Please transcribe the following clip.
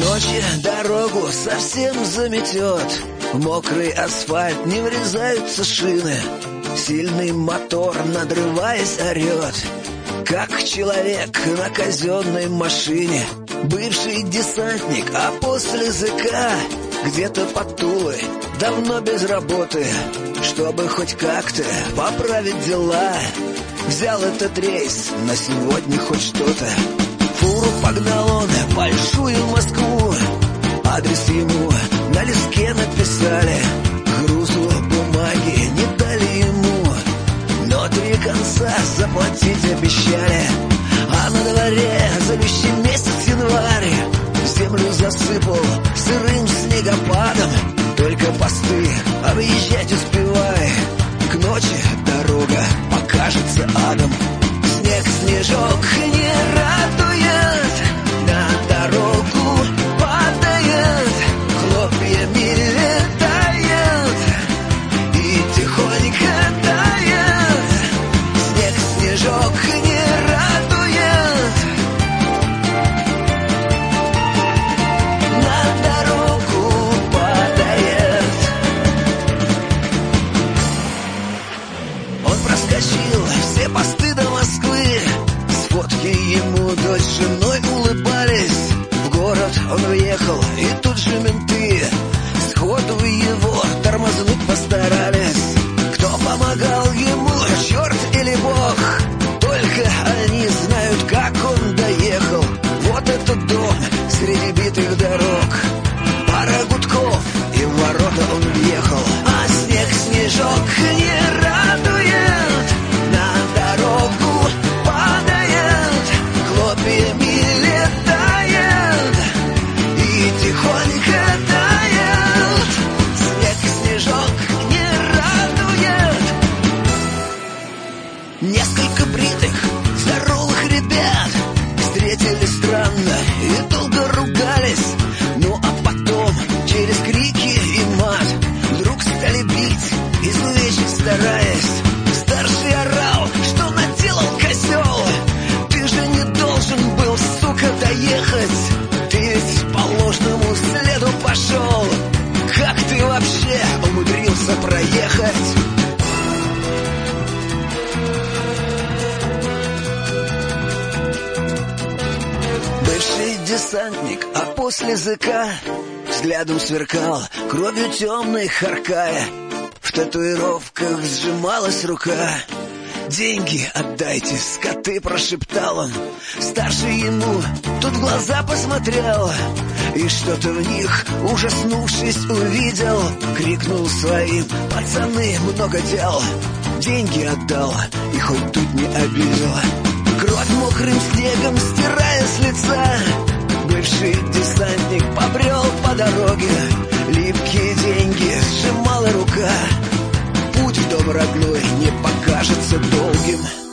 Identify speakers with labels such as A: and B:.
A: ночи дорогу совсем заметет, в мокрый асфальт не врезаются шины. Сильный мотор, надрываясь, орет, как человек на казенной машине. Бывший десантник, а после ЗК где-то под Тулой, давно без работы. Чтобы хоть как-то поправить дела, взял этот рейс, на сегодня хоть что-то. Фуру погнал он в большую Москву, адрес ему на листке написали. Грузу бумаги не дали ему, но 3 конца заплатить обещали. А на дворе злющий месяц январь, землю засыпал сырым снегопадом. Только посты объезжать успевай, к ночи дорога покажется адом. Снег, снежок не радует, на дорогу падает, хлопьями летает и тихонько тает. Снег, снежок не радует, на дорогу падает. Он проскочил все посты до Москвы, с фотки ему дочь с женой улыбались. В город он въехал, и тут же менты сходу его тормознуть постарались. Кто помогал ему, черт или бог, только они знают, как он доехал. Вот этот дом среди битых дорог, пара гудков, и в ворота он въехал. А снег, снежок не радует, на дорогу падает, хлопьями летает и тихонько тает. Снег, снежок не радует. Несколько бритых, здоровых ребят встретили странно и долго ругались. Ну а потом через крики и мат вдруг стали бить, изувечить стараясь. Старший орал, что наделал козел, ты же не должен был, сука, доехать, ты ведь по ложному следу пошел. Как ты вообще умудрился проехать? Бывший десантник, а после ЗК взглядом сверкал, кровью темной харкая. В татуировках сжималась рука. «Деньги отдайте, скоты!» — прошептал он. Старший ему тут в глаза посмотрел и что-то в них, ужаснувшись, увидел. Крикнул своим: «Пацаны, много дел!» Деньги отдал и хоть тут не обидел. Кровь мокрым снегом стирая с лица, бывший десантник побрел по дороге. Липкие деньги сжимала рука, путь в дом родной не покажется долгим.